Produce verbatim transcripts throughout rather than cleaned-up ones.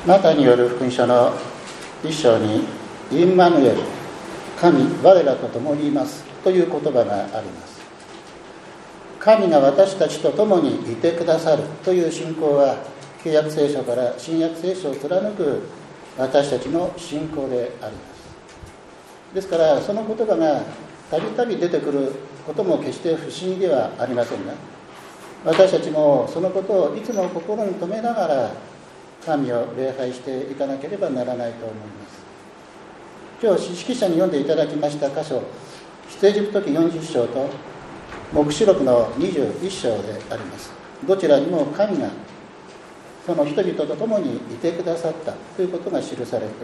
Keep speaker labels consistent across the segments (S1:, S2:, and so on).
S1: マタイによる福音書の一章にインマヌエル、神我らと共にいますという言葉があります。神が私たちと共にいてくださるという信仰は、旧約聖書から新約聖書を貫く私たちの信仰であります。ですからその言葉がたびたび出てくることも決して不思議ではありませんが、私たちもそのことをいつも心に留めながら神を礼拝していかなければならないと思います。今日指揮者に読んでいただきました箇所、出エジプト記よんじゅっ章と黙示録のにじゅういっ章であります。どちらにも神がその人々と共にいてくださったということが記されております。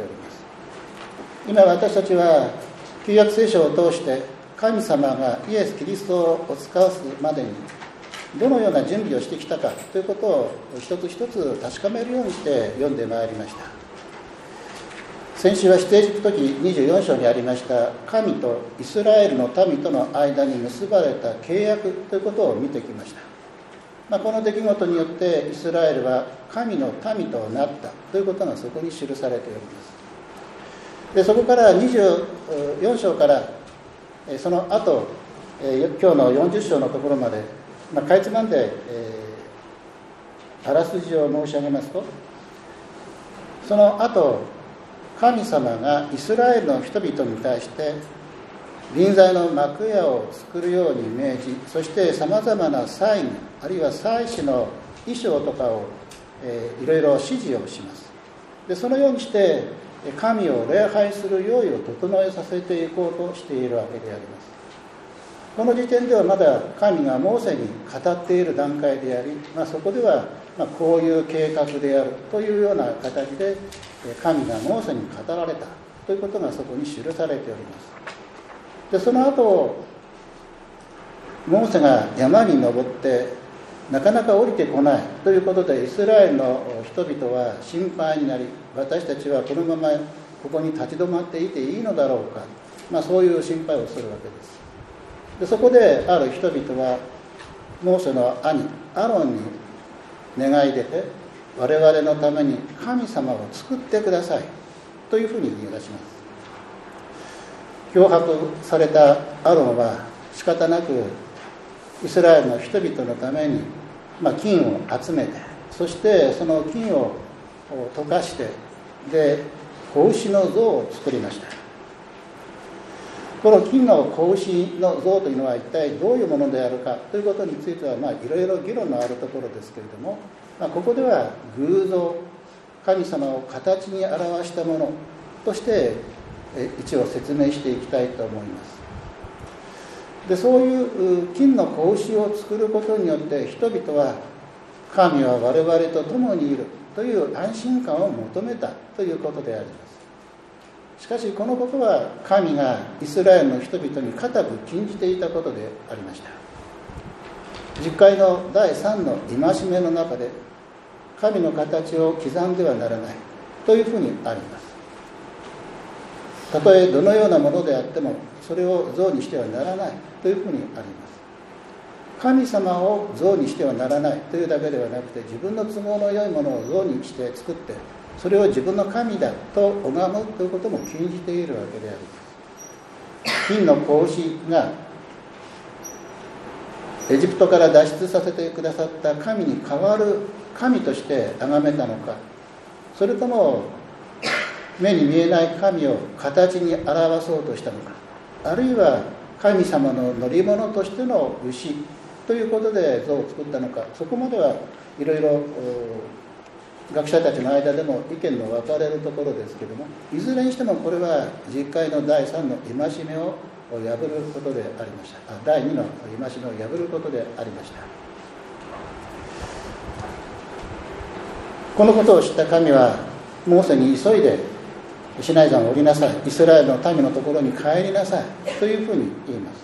S1: 今私たちは旧約聖書を通して神様がイエス・キリストをお使わすまでにどのような準備をしてきたかということを一つ一つ確かめるようにして読んでまいりました。先週は出エジプト記にじゅうよん章にありました神とイスラエルの民との間に結ばれた契約ということを見てきました。まあ、この出来事によってイスラエルは神の民となったということがそこに記されております。でそこからにじゅうよん章からその後今日のよんじゅっ章のところまで、まあ、かいつまんで、えー、あらすじを申し上げますと、その後神様がイスラエルの人々に対して臨在の幕屋を作るように命じ、そしてさまざまな祭儀あるいは祭司の衣装とかを、えー、いろいろ指示をします。でそのようにして神を礼拝する用意を整えさせていこうとしているわけであります。この時点ではまだ神がモーセに語っている段階であり、まあ、そこではまあこういう計画であるというような形で神がモーセに語られたということがそこに記されております。でその後モーセが山に登ってなかなか降りてこないということでイスラエルの人々は心配になり、私たちはこのままここに立ち止まっていていいのだろうか、まあ、そういう心配をするわけです。でそこである人々はモーセの兄アロンに願い出て、我々のために神様を作ってくださいというふうに言い出します。脅迫されたアロンは仕方なくイスラエルの人々のために、まあ、金を集めて、そしてその金を溶かして、で子牛の像を作りました。この金の子牛の像というのは一体どういうものであるかということについては、まあいろいろ議論のあるところですけれども、まあ、ここでは偶像、神様を形に表したものとして一応説明していきたいと思います。でそういう金の子牛を作ることによって人々は神は我々と共にいるという安心感を求めたということであります。しかしこのことは神がイスラエルの人々に固く禁じていたことでありました。十戒のだいさんの戒めの中で、神の形を刻んではならないというふうにあります。たとえどのようなものであってもそれを像にしてはならないというふうにあります。神様を像にしてはならないというだけではなくて、自分の都合の良いものを像にして作ってそれを自分の神だと拝むということも禁じているわけであります。金の子牛がエジプトから脱出させてくださった神に代わる神として崇めたのか、それとも目に見えない神を形に表そうとしたのか、あるいは神様の乗り物としての牛ということで像を作ったのか、そこまではいろいろ学者たちの間でも意見の分かれるところですけれども、いずれにしてもこれは十戒のだいさんの戒めを破ることでありました。あだいにの戒めを破ることでありました。このことを知った神はモーセに急いでシナイ山を降りなさい、イスラエルの民のところに帰りなさいというふうに言います。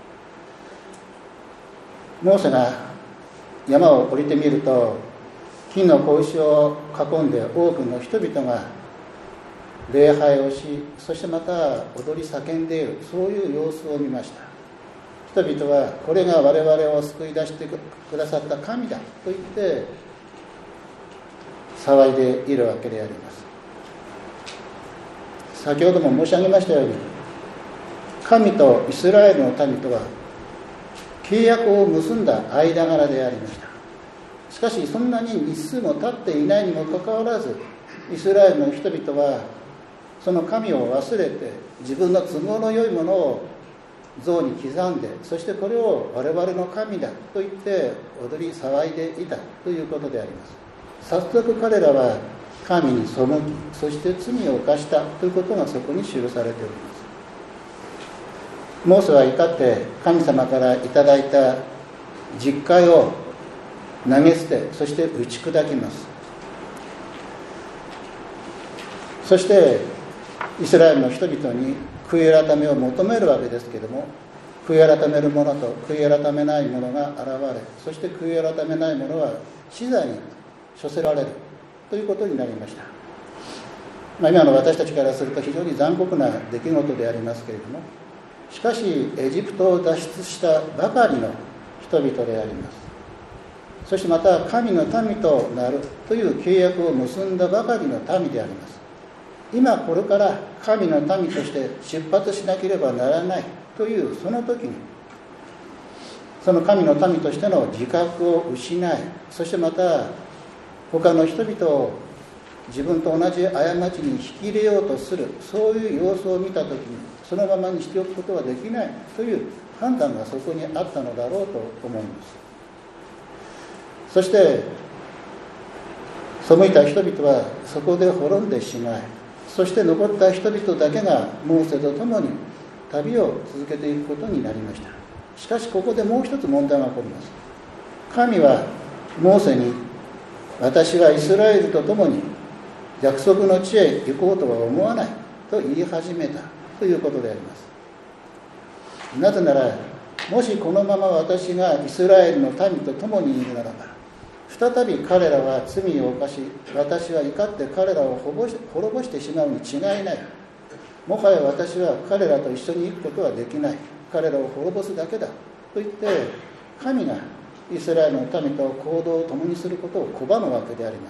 S1: モーセが山を降りてみると、金の子牛を囲んで多くの人々が礼拝をし、そしてまた踊り叫んでいる、そういう様子を見ました。人々はこれが我々を救い出してくださった神だと言って騒いでいるわけであります。先ほども申し上げましたように、神とイスラエルの民とは契約を結んだ間柄でありました。しかしそんなに日数も経っていないにもかかわらず、イスラエルの人々はその神を忘れて自分の都合の良いものを像に刻んで、そしてこれを我々の神だと言って踊り騒いでいたということであります。早速彼らは神に背き、そして罪を犯したということがそこに記されております。モーセは怒って神様からいただいた実戒を投げ捨て、そして打ち砕きます。そしてイスラエルの人々に悔い改めを求めるわけですけれども、悔い改める者と悔い改めない者が現れ、そして悔い改めない者は死罪に処せられるということになりました。まあ、今の私たちからすると非常に残酷な出来事でありますけれども、しかしエジプトを脱出したばかりの人々であります。そしてまた神の民となるという契約を結んだばかりの民であります。今これから神の民として出発しなければならないというその時に、その神の民としての自覚を失い、そしてまた他の人々を自分と同じ過ちに引き入れようとする、そういう様子を見た時にそのままにしておくことはできないという判断がそこにあったのだろうと思います。そして背いた人々はそこで滅んでしまい、そして残った人々だけがモーセと共に旅を続けていくことになりました。しかしここでもう一つ問題が起こります。神はモーセに、私はイスラエルと共に約束の地へ行こうとは思わないと言い始めたということであります。なぜなら、もしこのまま私がイスラエルの民と共にいるならば、再び彼らは罪を犯し、私は怒って彼らを滅ぼしてしまうに違いない。もはや私は彼らと一緒に行くことはできない。彼らを滅ぼすだけだと言って、神がイスラエルの民と行動を共にすることを拒むわけであります。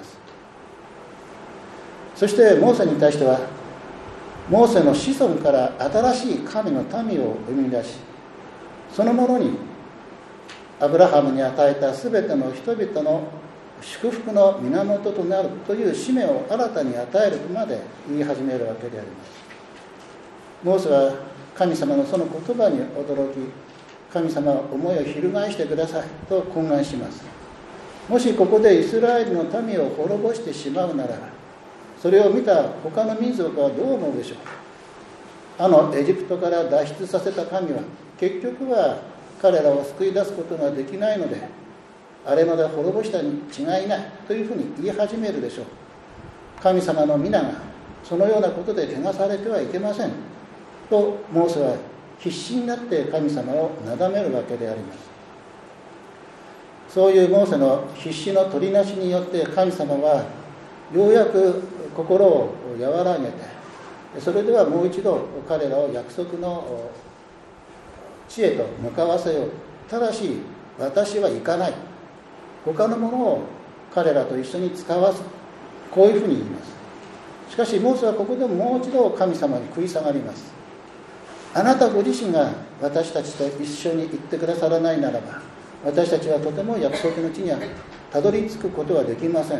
S1: そしてモーセに対しては、モーセの子孫から新しい神の民を生み出し、そのものにアブラハムに与えたすべての人々の祝福の源となるという使命を新たに与えるまで言い始めるわけであります。モーセは神様のその言葉に驚き、神様は思いを翻してくださいと懇願します。もしここでイスラエルの民を滅ぼしてしまうならば、それを見た他の民族はどう思うでしょう。あのエジプトから脱出させた神は結局は彼らを救い出すことができないので、あれまで滅ぼしたに違いないというふうに言い始めるでしょう。神様の皆がそのようなことで汚されてはいけませんと、モーセは必死になって神様をなだめるわけであります。そういうモーセの必死の取りなしによって、神様はようやく心を和らげて、それではもう一度彼らを約束の地へと向かわせよう。ただし私は行かない。他のものを彼らと一緒に使わす。こういうふうに言います。しかしモーセはここでもう一度神様に食い下がります。あなたご自身が私たちと一緒に行ってくださらないならば、私たちはとても約束の地にはたどり着くことはできません。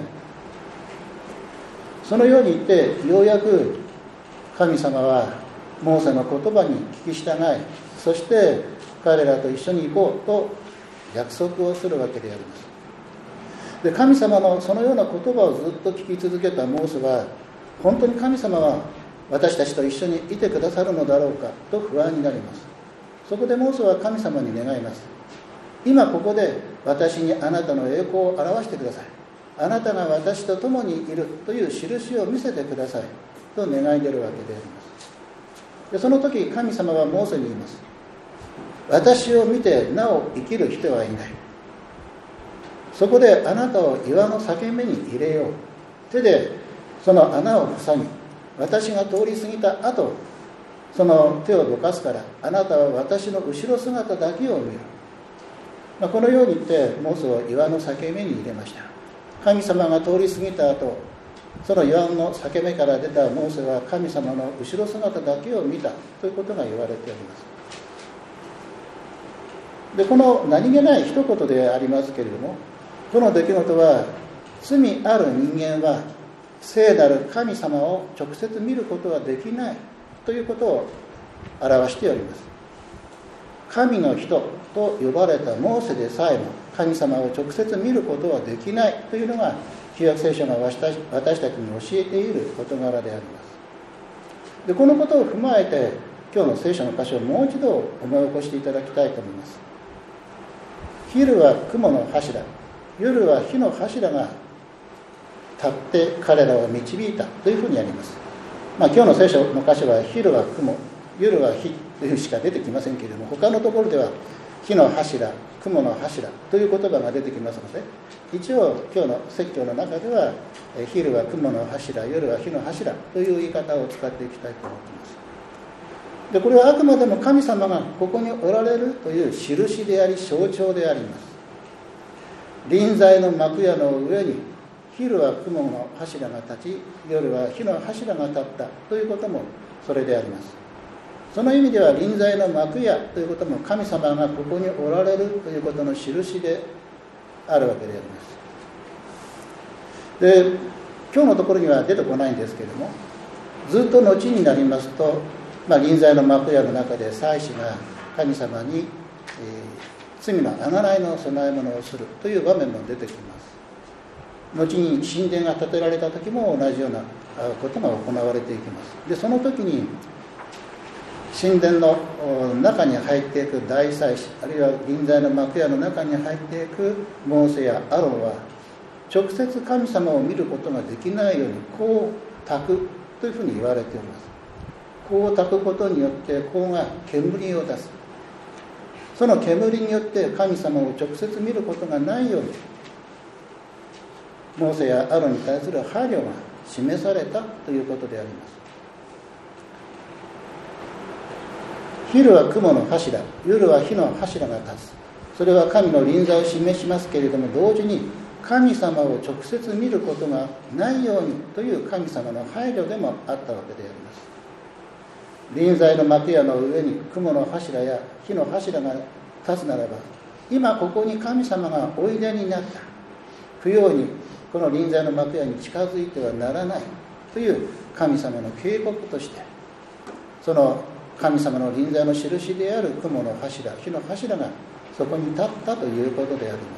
S1: そのように言って、ようやく神様はモーセの言葉に聞き従い、そして彼らと一緒に行こうと約束をするわけであります。で、神様のそのような言葉をずっと聞き続けたモーセは、本当に神様は私たちと一緒にいてくださるのだろうかと不安になります。そこでモーセは神様に願います。今ここで私にあなたの栄光を表してください。あなたが私と共にいるという印を見せてくださいと願い出るわけであります。で、その時神様はモーセに言います。私を見てなお生きる人はいない。そこであなたを岩の裂け目に入れよう。手でその穴を塞ぎ、私が通り過ぎた後、その手をどかすから、あなたは私の後ろ姿だけを見る。まあ、このように言ってモーセを岩の裂け目に入れました。 神様が通り過ぎた後、その岩の裂け目から出たモーセは神様の後ろ姿だけを見たということが言われております。でこの何気ない一言でありますけれども、この出来事は罪ある人間は聖なる神様を直接見ることはできないということを表しております。神の人と呼ばれたモーセでさえも神様を直接見ることはできないというのが旧約聖書が私たちに教えている事柄であります。でこのことを踏まえて今日の聖書の箇所をもう一度思い起こしていただきたいと思います。昼は雲の柱、夜は火の柱が立って彼らを導いたというふうにあります。まあ、今日の聖書の箇所は昼は雲、夜は火というしか出てきませんけれども、他のところでは火の柱、雲の柱という言葉が出てきますので、一応今日の説教の中では昼は雲の柱、夜は火の柱という言い方を使っていきたいと思っています。でこれはあくまでも神様がここにおられるという印であり象徴であります。臨在の幕屋の上に昼は雲の柱が立ち、夜は火の柱が立ったということもそれであります。その意味では臨在の幕屋ということも神様がここにおられるということの印であるわけであります。で今日のところには出てこないんですけれども、ずっと後になりますと、まあ、臨在の幕屋の中で祭司が神様に、えー、罪の贖いの供え物をするという場面も出てきます。後に神殿が建てられた時も同じようなことが行われていきます。でその時に神殿の中に入っていく大祭司、あるいは臨在の幕屋の中に入っていくモーセやアロンは直接神様を見ることができないように香を焚くというふうに言われております。香を焚くことによって香が煙を出す。その煙によって神様を直接見ることがないようにモーセやアロンに対する配慮が示されたということであります。昼は雲の柱、夜は火の柱が立つ。それは神の臨在を示しますけれども、同時に神様を直接見ることがないようにという神様の配慮でもあったわけであります。臨在の幕屋の上に雲の柱や火の柱が立つならば、今ここに神様がおいでになった。不要にこの臨在の幕屋に近づいてはならないという神様の警告として、その神様の臨在の印である雲の柱、火の柱がそこに立ったということであります。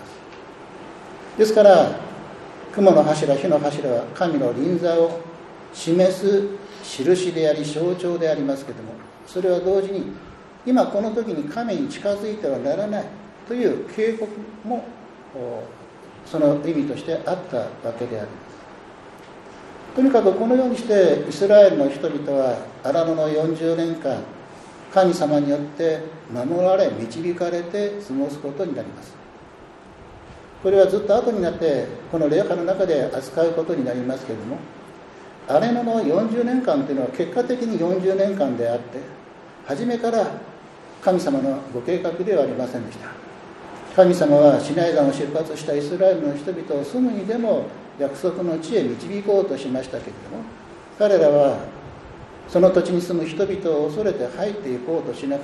S1: ですから雲の柱、火の柱は神の臨在を示す印であり象徴でありますけれども、それは同時に今この時に神に近づいてはならないという警告もその意味としてあったわけであります。とにかくこのようにしてイスラエルの人々は荒野のよんじゅうねんかん神様によって守られ導かれて過ごすことになります。これはずっと後になってこの礼拝の中で扱うことになりますけれども、荒野のよんじゅうねんかんというのは結果的によんじゅうねんかんであって、初めから神様のご計画ではありませんでした。神様はシナイ山を出発したイスラエルの人々をすぐにでも約束の地へ導こうとしましたけれども、彼らはその土地に住む人々を恐れて入っていこうとしなかった。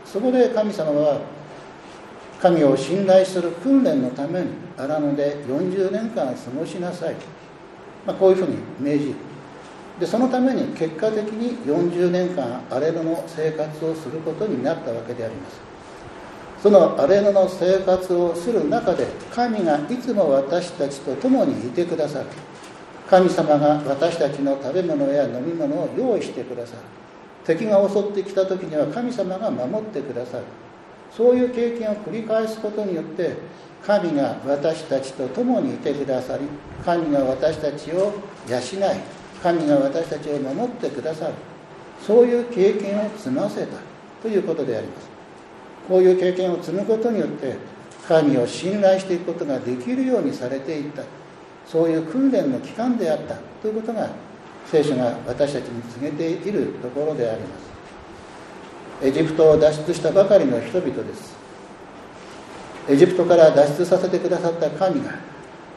S1: そこで神様は神を信頼する訓練のために荒野でよんじゅうねんかん過ごしなさい、まあ、こういうふうに命じる。でそのために結果的によんじゅうねんかん荒野の生活をすることになったわけであります。その荒野の生活をする中で神がいつも私たちと共にいてくださる。神様が私たちの食べ物や飲み物を用意してくださる。敵が襲ってきた時には神様が守ってくださる。そういう経験を繰り返すことによって神が私たちと共にいてくださり、神が私たちを養い、神が私たちを守ってくださる。そういう経験を積ませたということであります。こういう経験を積むことによって神を信頼していくことができるようにされていった、そういう訓練の期間であったということが聖書が私たちに告げているところであります。エジプトを脱出したばかりの人々です。エジプトから脱出させてくださった神が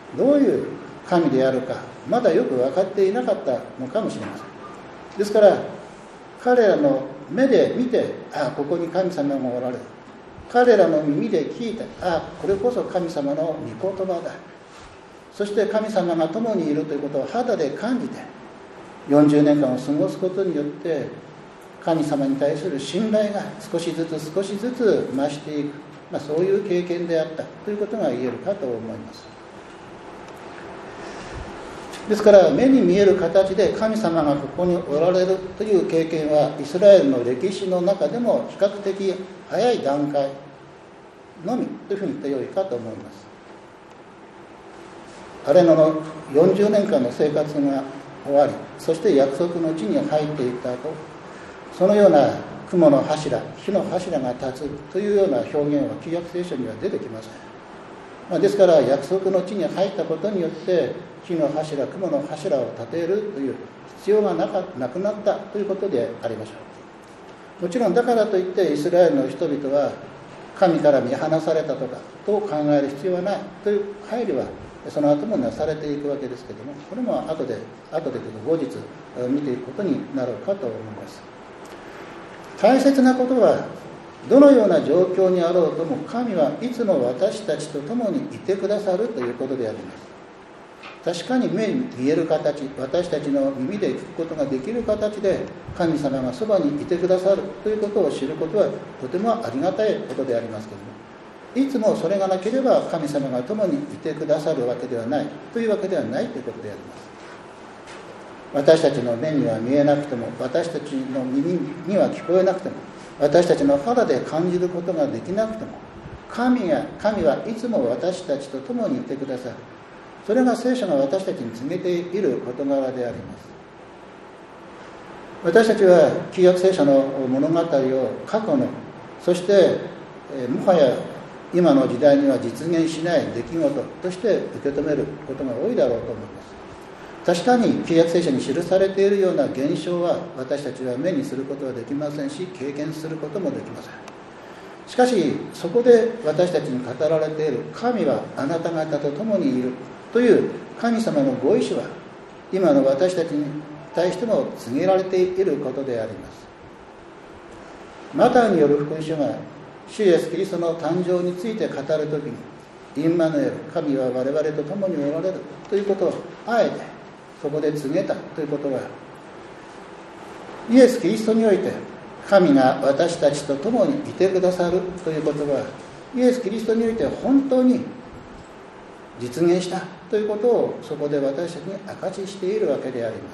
S1: どういう神であるかまだよく分かっていなかったのかもしれません。ですから彼らの目で見て、ああここに神様がおられる、彼らの耳で聞いて、ああこれこそ神様の御言葉だ、そして神様が共にいるということを肌で感じてよんじゅうねんかんを過ごすことによって神様に対する信頼が少しずつ少しずつ増していく、まあ、そういう経験であったということが言えるかと思います。ですから目に見える形で神様がここにおられるという経験はイスラエルの歴史の中でも比較的早い段階のみというふうに言ってよいかと思います。アレノのよんじゅうねんかんの生活が終わり、そして約束の地に入っていった後、そのような雲の柱、火の柱が立つというような表現は旧約聖書には出てきません。まあ、ですから約束の地に入ったことによって火の柱、雲の柱を立てるという必要がなかなくなったということでありましょう。もちろんだからといってイスラエルの人々は神から見放されたとかと考える必要はないという配慮はその後もなされていくわけですけれども、これも後で後で後日見ていくことになろうかと思います。大切なことはどのような状況にあろうとも神はいつも私たちと共にいてくださるということであります。確かに目に見える形、私たちの耳で聞くことができる形で神様がそばにいてくださるということを知ることはとてもありがたいことでありますけれども、いつもそれがなければ神様が共にいてくださるわけではないというわけではないということであります。私たちの目には見えなくても、私たちの耳には聞こえなくても、私たちの肌で感じることができなくても、神が神はいつも私たちと共にいてくださる。それが聖書が私たちに告げている事柄であります。私たちは旧約聖書の物語を過去の、そしてもはや今の時代には実現しない出来事として受け止めることが多いだろうと思います。確かに旧約聖書に記されているような現象は私たちは目にすることはできませんし、経験することもできません。しかしそこで私たちに語られている神はあなた方と共にいるという神様のご意志は今の私たちに対しても告げられていることであります。マタイによる福音書が主イエスキリストの誕生について語るときに、インマヌエル、神は我々と共におられるということをあえてそこで告げたということは、イエス・キリストにおいて神が私たちと共にいてくださるということは、イエス・キリストにおいて本当に実現したということをそこで私たちに証ししているわけであります。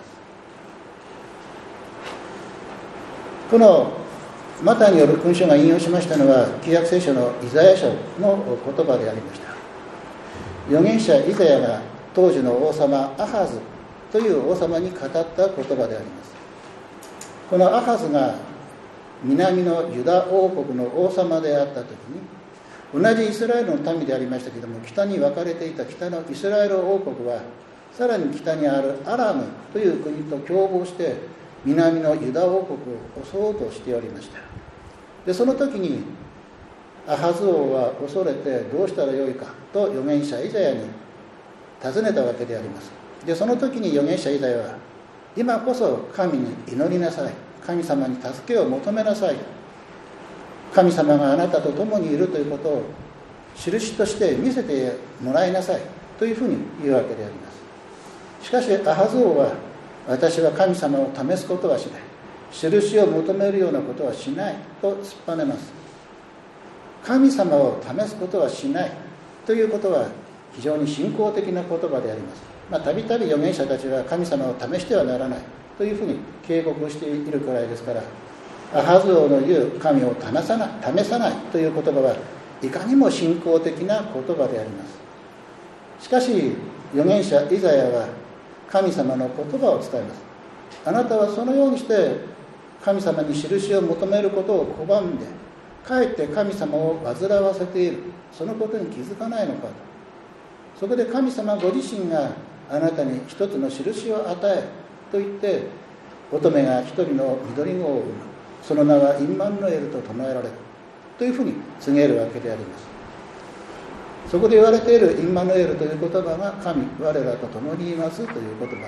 S1: このマタイによる福音書が引用しましたのは旧約聖書のイザヤ書の言葉でありました。預言者イザヤが当時の王様アハズという王様に語った言葉であります。このアハズが南のユダ王国の王様であった時に、同じイスラエルの民でありましたけれども、北に分かれていた北のイスラエル王国はさらに北にあるアラムという国と共謀して南のユダ王国を襲おうとしておりました。でその時にアハズ王は恐れてどうしたらよいかと預言者イザヤに尋ねたわけであります。でその時に預言者イザヤは、今こそ神に祈りなさい、神様に助けを求めなさい、神様があなたと共にいるということを印として見せてもらいなさいというふうに言うわけであります。しかしアハズ王は、私は神様を試すことはしない、印を求めるようなことはしないと突っぱねます。神様を試すことはしないということは非常に信仰的な言葉であります。まあ、たびたび預言者たちは神様を試してはならないというふうに警告しているくらいですから、アハズ王の言う神を試さない、試さないという言葉はいかにも信仰的な言葉であります。しかし預言者イザヤは神様の言葉を伝えます。あなたはそのようにして神様に印を求めることを拒んで、かえって神様を煩わせている、そのことに気づかないのかと。そこで神様ご自身があなたに一つの印を与えと言って、乙女が一人の緑子を産む、その名はインマヌエルと唱えられるというふうに告げるわけであります。 そこで言われているインマヌエルという言葉が神我らと共にいますという言葉であります。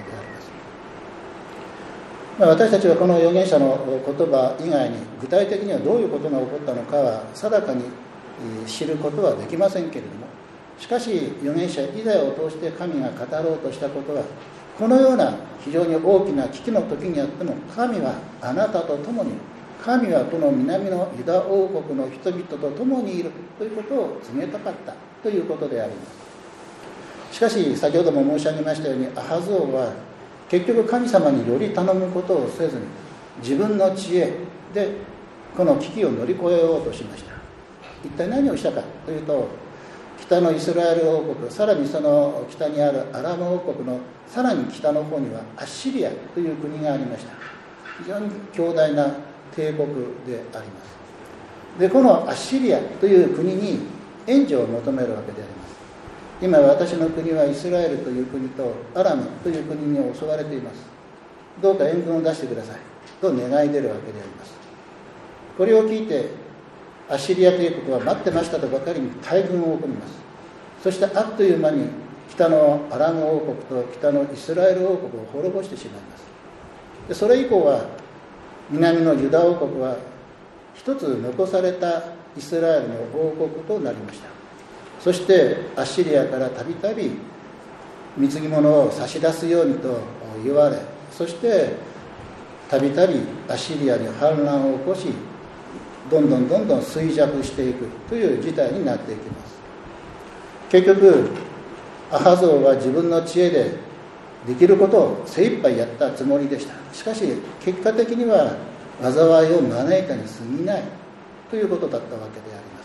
S1: まあ、私たちはこの預言者の言葉以外に具体的にはどういうことが起こったのかは定かに知ることはできませんけれども、しかし預言者イザヤを通して神が語ろうとしたことは、このような非常に大きな危機の時にあっても神はあなたと共にいる、神はこの南のユダ王国の人々と共にいるということを告げたかったということであります。しかし先ほども申し上げましたように、アハズ王は結局神様により頼むことをせずに自分の知恵でこの危機を乗り越えようとしました。一体何をしたかというと、北のイスラエル王国、さらにその北にあるアラム王国のさらに北の方にはアッシリアという国がありました。非常に強大な帝国であります。でこのアッシリアという国に援助を求めるわけであります。今私の国はイスラエルという国とアラムという国に襲われています。どうか援軍を出してくださいと願い出るわけであります。これを聞いてアッシリア帝国は待ってましたとばかりに大軍を送ります。そしてあっという間に北のアラム王国と北のイスラエル王国を滅ぼしてしまいます。でそれ以降は南のユダ王国は一つ残されたイスラエルの王国となりました。そしてアッシリアからたびたび貢ぎ物を差し出すようにと言われ、そしてたびたびアッシリアに反乱を起こし、どんどんどんどん衰弱していくという事態になっていきます。結局アハズ王は自分の知恵でできることを精一杯やったつもりでした。しかし結果的には災いを招いたに過ぎないということだったわけであります。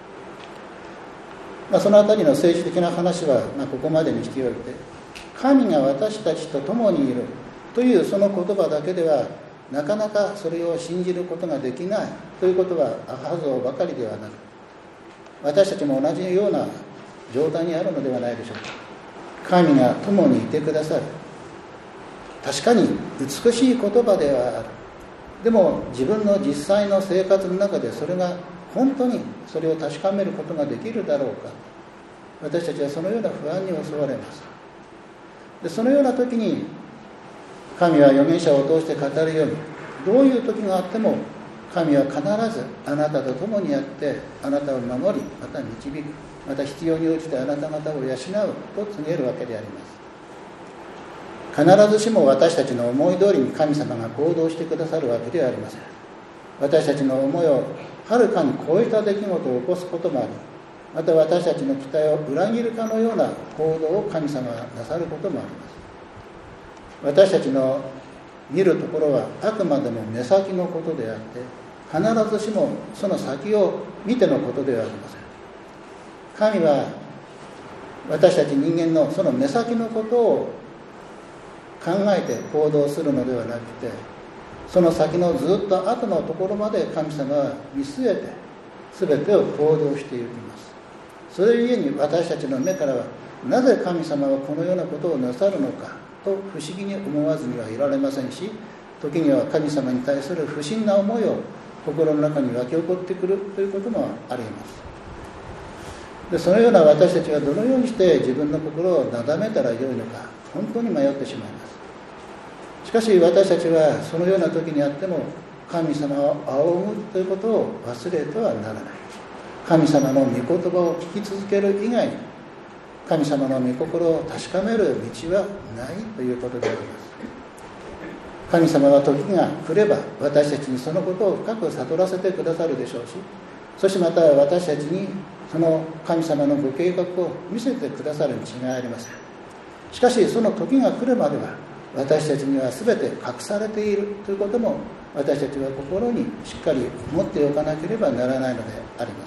S1: まあ、そのあたりの政治的な話は、まあ、ここまでにしておいて、神が私たちと共にいるというその言葉だけではなかなかそれを信じることができないということはアハズ王ばかりではなく、私たちも同じような状態にあるのではないでしょうか。神が共にいてくださる、確かに美しい言葉ではある。でも自分の実際の生活の中でそれが本当にそれを確かめることができるだろうか。私たちはそのような不安に襲われます。でそのような時に神は預言者を通して語るように、どういう時があっても神は必ずあなたと共にあってあなたを守り、また導く、また必要に応じてあなた方を養うと告げるわけであります。必ずしも私たちの思い通りに神様が行動してくださるわけではありません。私たちの思いをはるかに超えた出来事を起こすこともあり、また私たちの期待を裏切るかのような行動を神様がなさることもあります。私たちの見るところはあくまでも目先のことであって、必ずしもその先を見てのことではありません。神は私たち人間のその目先のことを考えて行動するのではなくて、その先のずっと後のところまで神様は見据えて全てを行動していきます。それゆえに私たちの目からは、なぜ神様はこのようなことをなさるのかと不思議に思わずにはいられませんし、時には神様に対する不審な思いを心の中に湧き起こってくるということもあります。でそのような私たちはどのようにして自分の心をなだめたらよいのか、本当に迷ってしまいます。しかし私たちはそのような時にあっても神様を仰ぐということを忘れてはならない。神様の御言葉を聞き続ける以外に神様の御心を確かめる道はないということであります。神様は時が来れば私たちにそのことを深く悟らせてくださるでしょうし、そしてまた私たちにその神様のご計画を見せてくださるに違いありません。しかしその時が来るまでは私たちには全て隠されているということも私たちは心にしっかり持っておかなければならないのであります。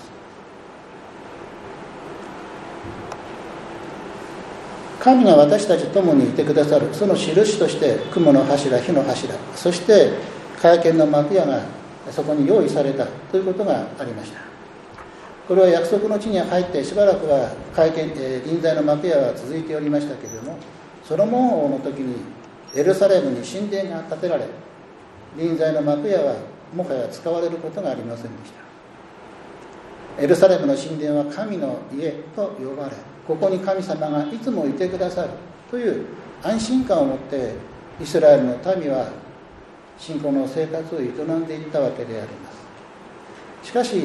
S1: 神が私たちと共にいてくださるその印として雲の柱、火の柱、そして会見の幕屋がそこに用意されたということがありました。これは約束の地に入ってしばらくは会見、えー、臨在の幕屋は続いておりましたけれども、ソロモン王の時にエルサレムに神殿が建てられ、臨在の幕屋はもはや使われることがありませんでした。 エルサレムの神殿は神の家と呼ばれ、ここに神様がいつもいてくださるという安心感を持ってイスラエルの民は信仰の生活を営んでいったわけであります。しかし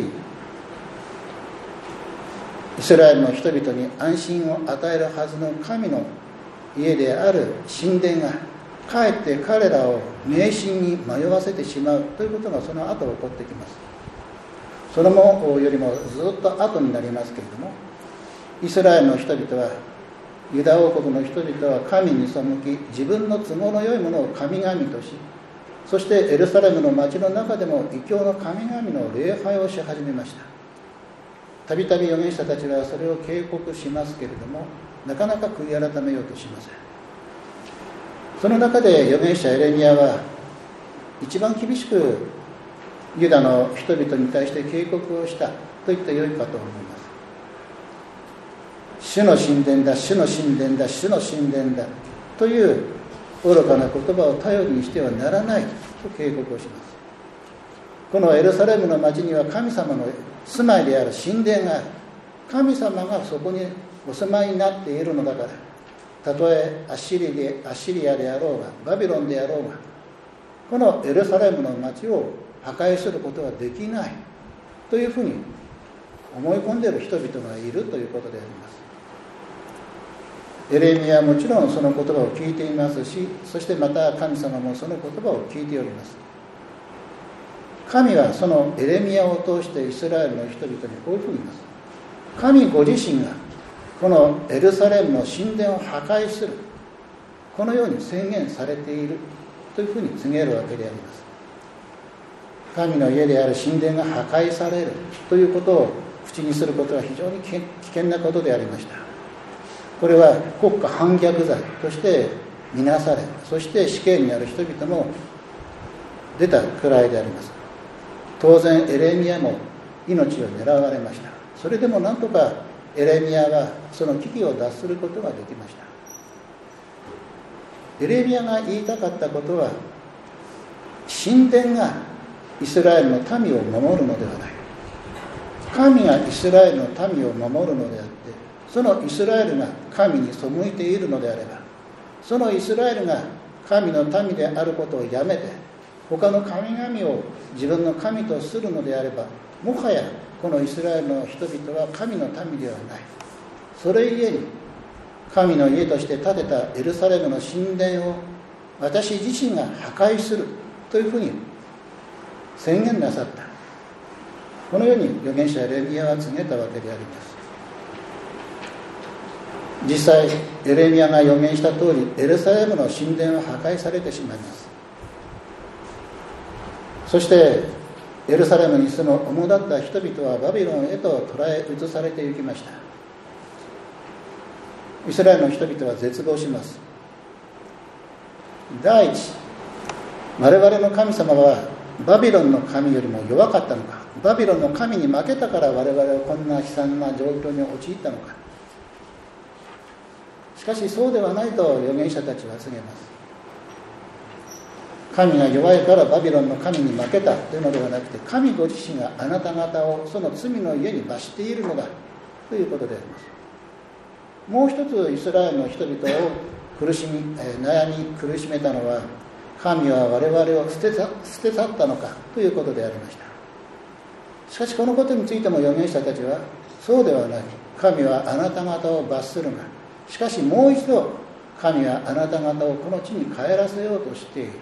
S1: イスラエルの人々に安心を与えるはずの神の家である神殿がかえって彼らを迷信に迷わせてしまうということがその後起こってきます。それもよりもずっと後になりますけれども、イスラエルの人々は、ユダ王国の人々は神に背き、自分の都合の良いものを神々とし、そしてエルサレムの町の中でも異教の神々の礼拝をし始めました。たびたび預言者たちはそれを警告しますけれども、なかなか悔い改めようとしません。その中で預言者エレミヤは一番厳しくユダの人々に対して警告をしたと言ってよいかと思います。主の神殿だ、主の神殿だ、主の神殿だという愚かな言葉を頼りにしてはならないと警告をします。このエルサレムの町には神様の住まいである神殿がある。神様がそこにお住まいになっているのだから、たとえアッシリで、アッシリアであろうがバビロンであろうが、このエルサレムの町を破壊することはできないというふうに思い込んでいる人々がいるということであります。エレミヤはもちろんその言葉を聞いていますし、そしてまた神様もその言葉を聞いております。神はそのエレミヤを通してイスラエルの人々にこういうふうに言います。神ご自身がこのエルサレムの神殿を破壊する、このように宣言されているというふうに告げるわけであります。神の家である神殿が破壊されるということを口にすることは非常に危険なことでありました。これは国家反逆罪として見なされ、そして死刑になる人々も出たくらいであります。当然エレミヤも命を狙われました。それでもなんとかエレミヤはその危機を脱することができました。エレミヤが言いたかったことは、神殿がイスラエルの民を守るのではない。神がイスラエルの民を守るのであって、そのイスラエルが神に背いているのであれば、そのイスラエルが神の民であることをやめて、他の神々を自分の神とするのであれば、もはやこのイスラエルの人々は神の民ではない。それゆえに神の家として建てたエルサレムの神殿を私自身が破壊するというふうに宣言なさった。このように預言者エレミヤは告げたわけであります。実際エレミヤが預言した通り、エルサレムの神殿は破壊されてしまいます。そしてエルサレムに住む主だった人々はバビロンへと捕らえ移されていきました。イスラエルの人々は絶望します。第一、我々の神様はバビロンの神よりも弱かったのか、バビロンの神に負けたから我々はこんな悲惨な状況に陥ったのか。しかしそうではないと預言者たちは告げます。神が弱いからバビロンの神に負けたというのではなくて、神ご自身があなた方をその罪の家に罰しているのだということであります。もう一つイスラエルの人々を苦しみ、悩み苦しめたのは、神は我々を捨てた、捨て去ったのかということでありました。しかしこのことについても預言者たちは、そうではない。神はあなた方を罰するが、しかしもう一度神はあなた方をこの地に帰らせようとしている。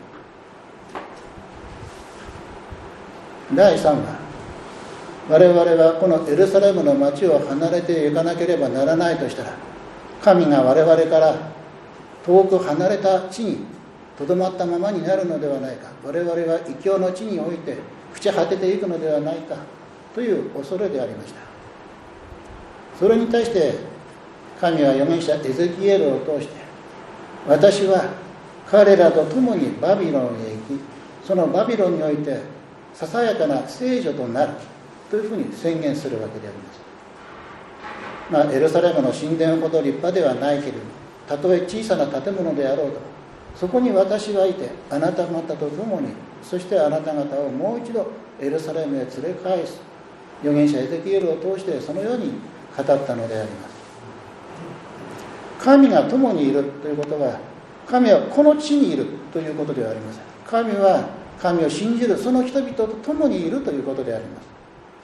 S1: だいさんは、我々はこのエルサレムの町を離れていかなければならないとしたら、神が我々から遠く離れた地にとどまったままになるのではないか、我々は異教の地において朽ち果てていくのではないかという恐れでありました。それに対して神は預言者エゼキエルを通して、私は彼らと共にバビロンへ行き、そのバビロンにおいてささやかな聖女となるというふうに宣言するわけであります。まあ、エルサレムの神殿ほど立派ではないけれども、たとえ小さな建物であろうと、そこに私はいて、あなた方と共に、そしてあなた方をもう一度エルサレムへ連れ返す、 預言者エゼキエルを通してそのように語ったのであります。神が共にいるということは、神はこの地にいるということではありません。神は神を信じるその人々と共にいるということであります。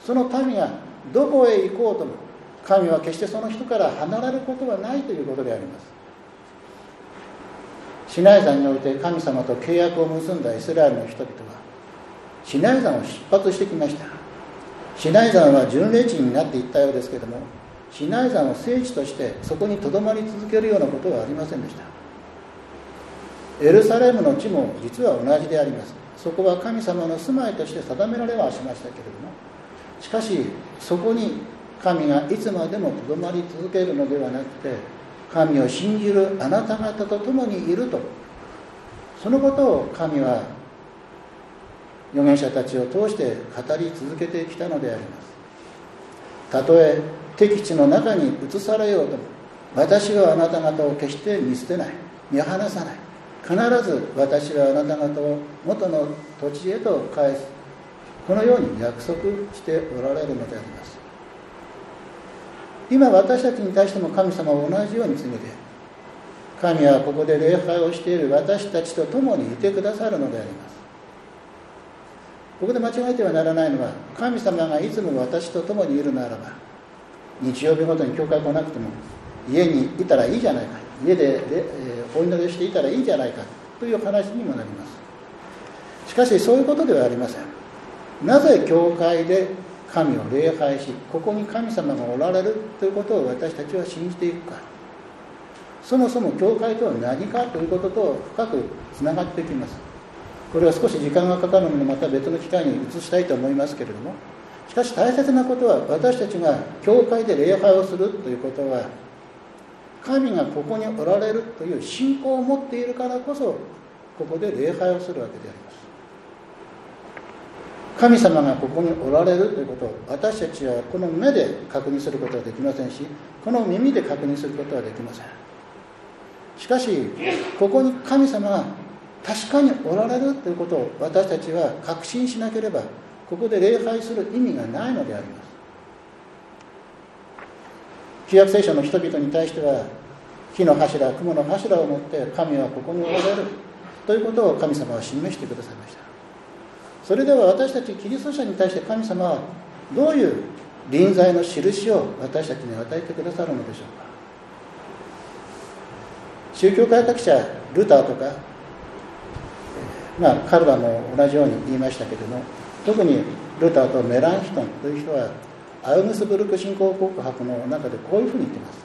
S1: その民がどこへ行こうとも、神は決してその人から離れることはないということであります。シナイ山において神様と契約を結んだイスラエルの人々はシナイ山を出発してきました。シナイ山は巡礼地になっていったようですけれども、シナイ山を聖地としてそこにとどまり続けるようなことはありませんでした。エルサレムの地も実は同じであります。そこは神様の住まいとして定められはしましたけれども、しかしそこに神がいつまでもとどまり続けるのではなくて、神を信じるあなた方と共にいると、そのことを神は預言者たちを通して語り続けてきたのであります。たとえ敵地の中に移されようとも、私はあなた方を決して見捨てない、見放さない、必ず私はあなた方を元の土地へと返す、このように約束しておられるのであります。今私たちに対しても神様は同じように告げて、神はここで礼拝をしている私たちと共にいてくださるのであります。ここで間違えてはならないのは、神様がいつも私と共にいるならば、日曜日ごとに教会来なくても家にいたらいいじゃないか、家で、えー、お祈りしていたらいいじゃないかという話にもなります。しかしそういうことではありません。なぜ教会で神を礼拝し、ここに神様がおられるということを私たちは信じていくか。そもそも教会とは何かということと深くつながってきます。これは少し時間がかかるのでまた別の機会に移したいと思いますけれども、しかし大切なことは、私たちが教会で礼拝をするということは、神がここにおられるという信仰を持っているからこそ、ここで礼拝をするわけであります。神様がここにおられるということを私たちはこの目で確認することはできませんし、この耳で確認することはできません。しかしここに神様が確かにおられるということを私たちは確信しなければ、ここで礼拝する意味がないのであります。旧約聖書の人々に対しては、火の柱、雲の柱を持って神はここにおられるということを神様は示してくださいました。それでは私たちキリスト者に対して神様はどういう臨在の印を私たちに与えてくださるのでしょうか。宗教改革者ルターとか、まあ、カルバも同じように言いましたけれども、特にルターとメランヒトンという人はアウグスブルク信仰告白の中でこういうふうに言っています。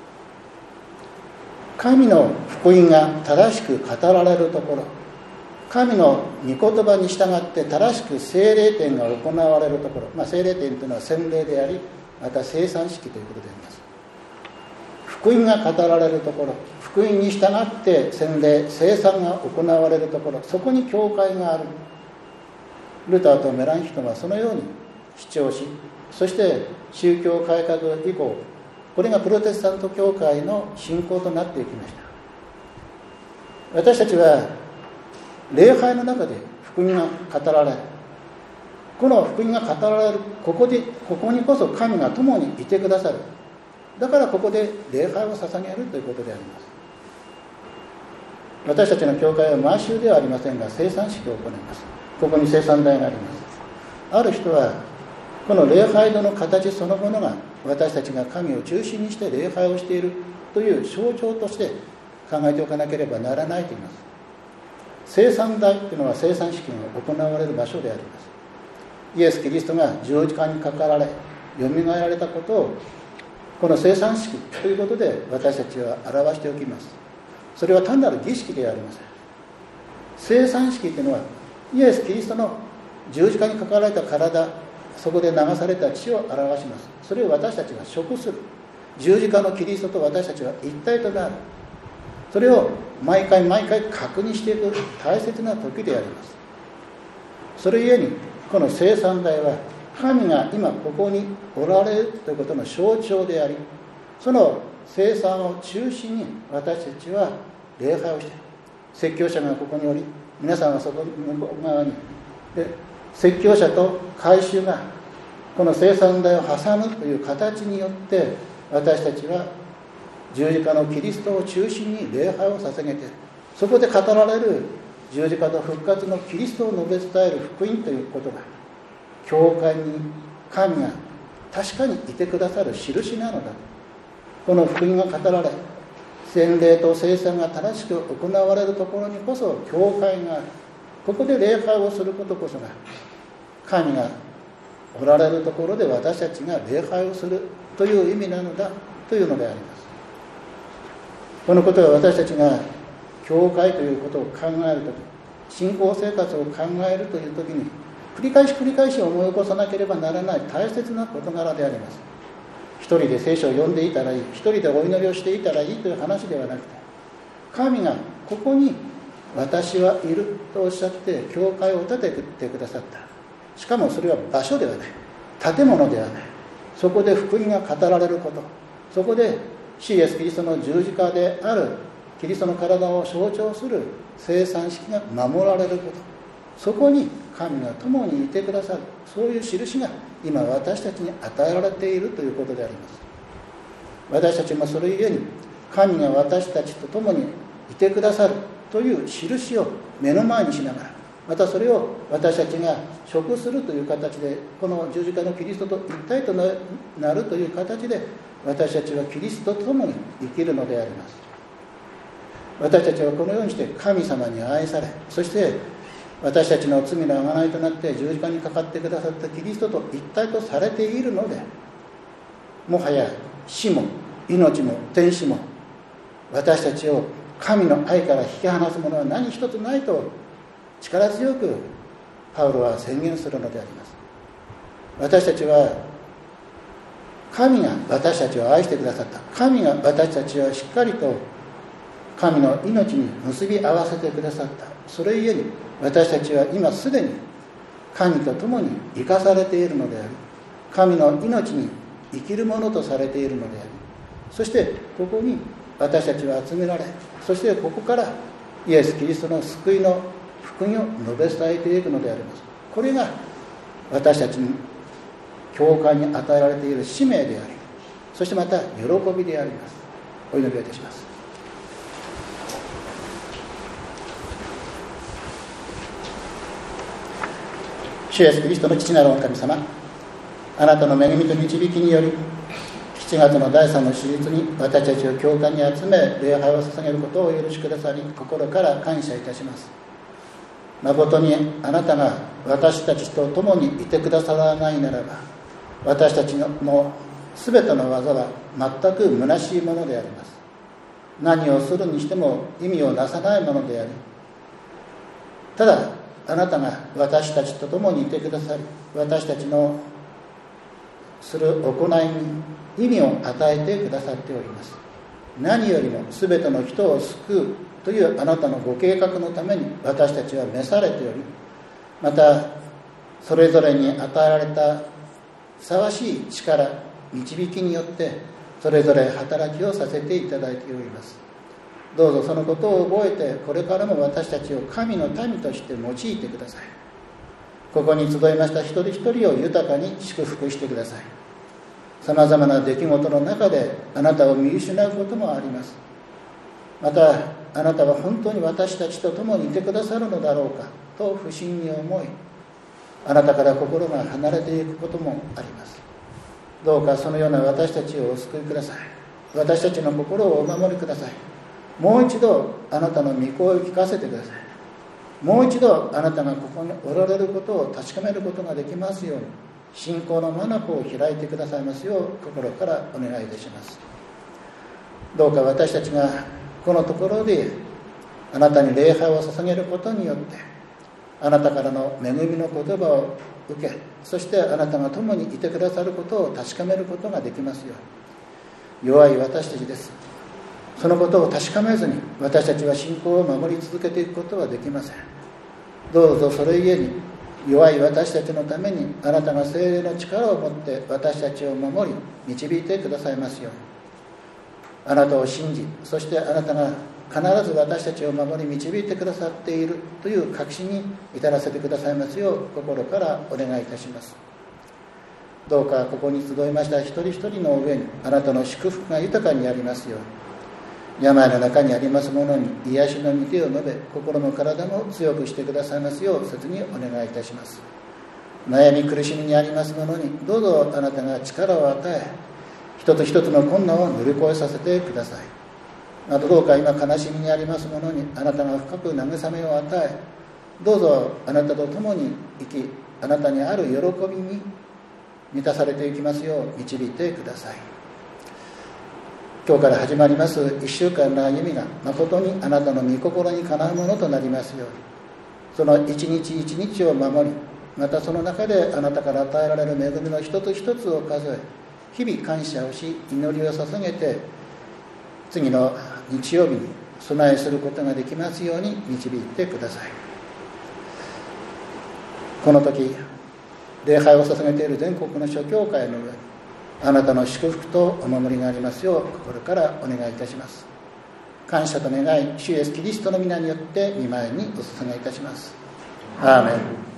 S1: 神の福音が正しく語られるところ、神の御言葉に従って正しく聖霊典が行われるところ、まあ、聖霊典というのは洗礼であり、また聖餐式ということであります。福音が語られるところ、福音に従って洗礼、聖餐が行われるところ、そこに教会がある。ルターとメランヒトンはそのように主張し、そして宗教改革以降、これがプロテスタント教会の信仰となっていきました。私たちは礼拝の中で福音が語られる。この福音が語られる、ここで、ここにこそ神が共にいてくださる。だからここで礼拝を捧げるということであります。私たちの教会は毎週ではありませんが、聖餐式を行います。ここに聖餐台があります。ある人は、この礼拝堂の形そのものが私たちが神を中心にして礼拝をしているという象徴として考えておかなければならないと言います。聖餐台というのは聖餐式が行われる場所であります。イエス・キリストが十字架にかかられ、よみがえられたことを、この聖餐式ということで私たちは表しておきます。それは単なる儀式ではありません。聖餐式というのは、イエス・キリストの十字架にかかられた体、そこで流された血を表します。それを私たちが食する。十字架のキリストと私たちは一体となる。それを毎回毎回確認していく大切な時であります。それゆえにこの聖餐台は神が今ここにおられるということの象徴であり、その聖餐を中心に私たちは礼拝をして、説教者がここにおり、皆さんはそこ向こう側にで、説教者と改宗がこの聖餐台を挟むという形によって私たちは十字架のキリストを中心に礼拝を捧げて、そこで語られる十字架と復活のキリストを述べ伝える福音ということが教会に神が確かにいてくださる印なのだ。この福音が語られ、洗礼と聖餐が正しく行われるところにこそ教会がある。ここで礼拝をすることこそが神がおられるところで私たちが礼拝をするという意味なのだというのであります。このことは私たちが教会ということを考えるとき、信仰生活を考えるというときに繰り返し繰り返し思い起こさなければならない大切な事柄であります。一人で聖書を読んでいたらいい、一人でお祈りをしていたらいいという話ではなくて、神がここに私はいるとおっしゃって教会を建ててくださった。しかもそれは場所ではない、建物ではない。そこで福音が語られること、そこで主イエスキリストの十字架であるキリストの体を象徴する聖餐式が守られること、そこに神が共にいてくださる、そういう印が今私たちに与えられているということであります。私たちもそれゆえに神が私たちと共にいてくださるという印を目の前にしながら、またそれを私たちが食するという形で、この十字架のキリストと一体となるという形で私たちはキリストと共に生きるのであります。私たちはこのようにして神様に愛され、そして私たちの罪の贖いとなって十字架にかかってくださったキリストと一体とされているので、もはや死も命も天使も私たちを神の愛から引き離すものは何一つないと力強くパウロは宣言するのであります。私たちは神が私たちを愛してくださった、神が私たちをしっかりと神の命に結び合わせてくださった。それゆえに私たちは今すでに神と共に生かされているのであり、神の命に生きるものとされているのであり、そしてここに私たちは集められ、そしてここからイエス・キリストの救いの福音を述べ伝えていくのであります。これが私たちに教会に与えられている使命であり、そしてまた喜びであります。お祈りをいたします。主イエスキリストの父なるお神様、あなたの恵みと導きによりしちがつのだいさんの手術に私たちを教会に集め礼拝を捧げることをお許しくださり、心から感謝いたします。誠にあなたが私たちと共にいてくださらないならば、私たちのすべての技は全く虚しいものであります。何をするにしても意味をなさないものであり、ただあなたが私たちと共にいてくださり、私たちのする行いに意味を与えてくださっております。何よりもすべての人を救うというあなたのご計画のために私たちは召されており、またそれぞれに与えられたふさわしい力、導きによってそれぞれ働きをさせていただいております。どうぞそのことを覚えて、これからも私たちを神の民として用いてください。ここに集いました一人一人を豊かに祝福してください。さまざまな出来事の中であなたを見失うこともあります。またあなたは本当に私たちと共にいてくださるのだろうかと不信に思い、あなたから心が離れていくこともあります。どうかそのような私たちをお救いください。私たちの心をお守りください。もう一度あなたの御声を聞かせてください。もう一度あなたがここにおられることを確かめることができますように、信仰の眼を開いてくださいますよう心からお願いいたします。どうか私たちがこのところであなたに礼拝を捧げることによって、あなたからの恵みの言葉を受け、そしてあなたが共にいてくださることを確かめることができますように。弱い私たちです。そのことを確かめずに私たちは信仰を守り続けていくことはできません。どうぞそれゆえに弱い私たちのためにあなたが聖霊の力を持って私たちを守り導いてくださいますように。あなたを信じ、そしてあなたが必ず私たちを守り導いてくださっているという確信に至らせてくださいますよう心からお願いいたします。 どうかここに集いました一人一人の上にあなたの祝福が豊かにありますように、病の中にあります者に癒しの御手を述べ、心も体も強くしてくださいますよう切にお願いいたします。悩み苦しみにあります者にどうぞあなたが力を与え、一つ一つの困難を乗り越えさせてください。またどうか今悲しみにあります者にあなたが深く慰めを与え、どうぞあなたと共に生き、あなたにある喜びに満たされていきますよう導いてください。今日から始まります一週間の歩みが誠にあなたの御心にかなうものとなりますように、その一日一日を守り、またその中であなたから与えられる恵みの一つ一つを数え、日々感謝をし祈りを捧げて、次の日曜日に備えすることができますように導いてください。この時礼拝を捧げている全国の諸教会の上にあなたの祝福とお守りがありますよう心からお願いいたします。感謝と願い、主イエスキリストの皆によって御前にお捧げいたします。アーメン。